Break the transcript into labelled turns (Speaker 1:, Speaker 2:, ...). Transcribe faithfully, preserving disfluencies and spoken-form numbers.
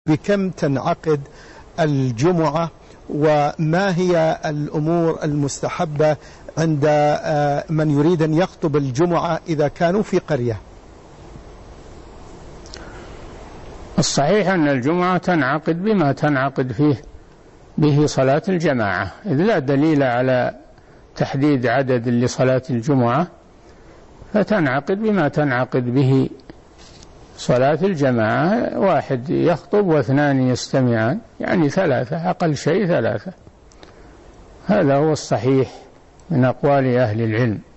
Speaker 1: بكم تنعقد الجمعة، وما هي الأمور المستحبة عند من يريد أن يخطب الجمعة إذا كانوا في قرية؟
Speaker 2: الصحيح أن الجمعة تنعقد بما تنعقد فيه به صلاة الجماعة، إذ لا دليل على تحديد عدد لصلاة الجمعة، فتنعقد بما تنعقد به صلاة الجماعة، واحد يخطب واثنان يستمعان، يعني ثلاثة، أقل شيء ثلاثة. هذا هو الصحيح من أقوال أهل العلم.